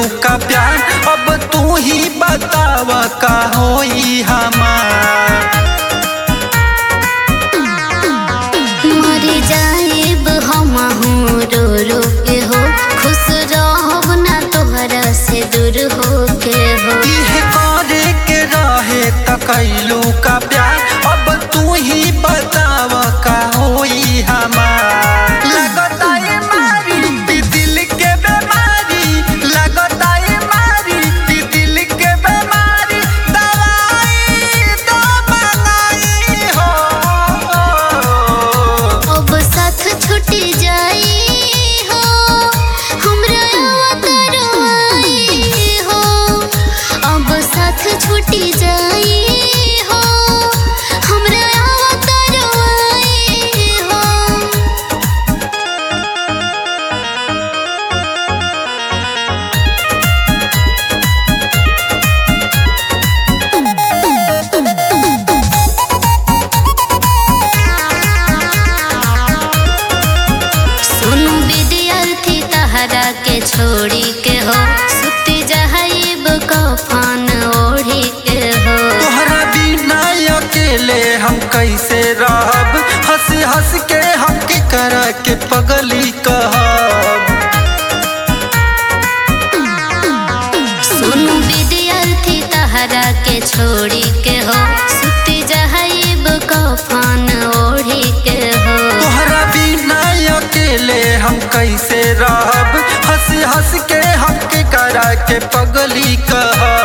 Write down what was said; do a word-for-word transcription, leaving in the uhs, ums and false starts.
कैलू का प्यार, अब तू ही बताव का होई हमार। मर जाएब हमहू रो रो के हो, खुश रहब ना तोहरा से दूर हो के हो। इहे करे के रहे त कैलू का प्यार, अब तू ही बताव का होई हमार। लगता ये मारी ती दिल के बीमारी, लगता ये मारी ती दिल के बीमारी, दवाई तो मंगाई हो। अब साथ छुटी जाई हो, हमरा अवतरवाई हो। अब साथ छुटी जाई हो, हमरा अवतरवाई हो। सुनु विद्यार्थी तहरा के छोड़ी के हो, सुती जहाइब कफन ओढ़ी के हो। तोहरा बिना अकेले हम कैसे रहब, हंस हंस के हम के कर के पगली कहब। सुनु विद्यार्थी तहरा के छोड़ी के हो, सुती जहाइब कफन ओढ़ी के हो। तोहरा बिना अकेले हम कैसे रहब, हंस हंस के हम के कर के पगली कहब।